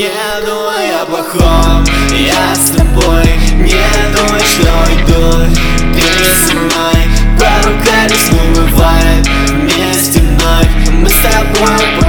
Не думай о плохом, я с тобой. Не думай, что уйду перед стеной. По рукам не смывает вместе вновь. Мы с тобой